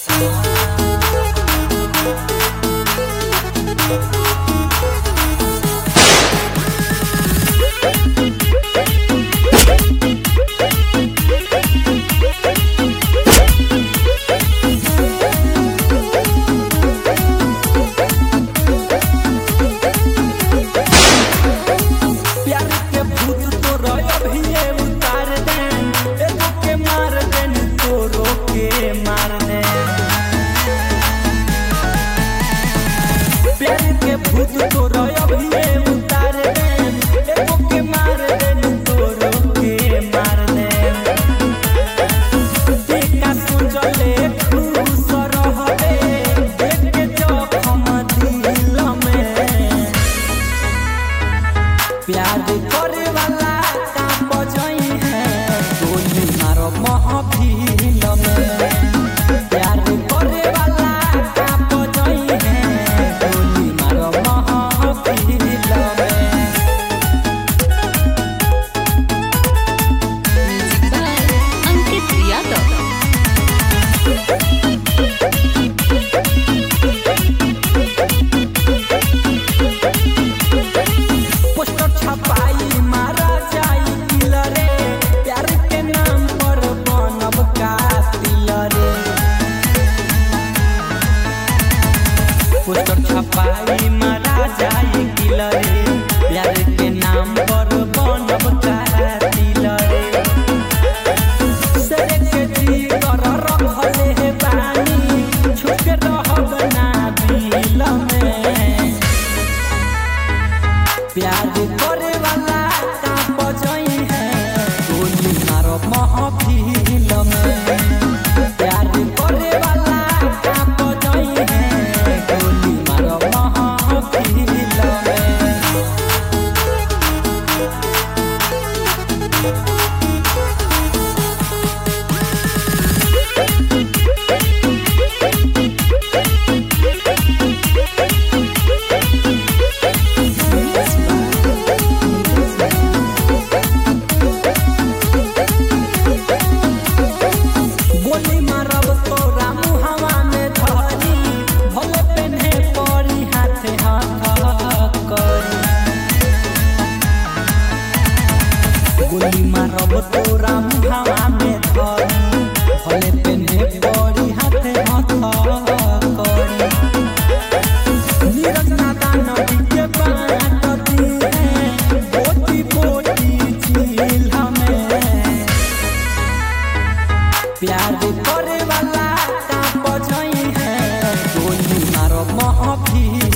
प्यार करे वाला का बजई है गोली मारो महफिल में। प्यार करे वाला का बजई है गोली मारो महफिल में। अंकित यादव छपाई मारा जाई किलरे प्यार के नाम पर बनब कातिलरे। पोस्टर छपाई मारा जाई किलरे प्यार के नाम पर बनब कातिलरे। सरे के जी कर रखले हे पानी छुके रहब ना दिल में। प्यार करे वाला का बजई है गोली मारो महफिल में। प्यार करे वाला का बजई है गोली मारो महफिल में। गोली मारब तोरा मुहवा में धरी भले पेन्हे पड़ी हाथे हाथ करी। गोली मारब तोरा मुहवा में धरी भले पेन्हे पड़ी हाथे हाथ करी। नीरज नादान के बात दी है बोटी बोटी झील हमें। प्यार करे वाला का बजई है गोली मारो महफिल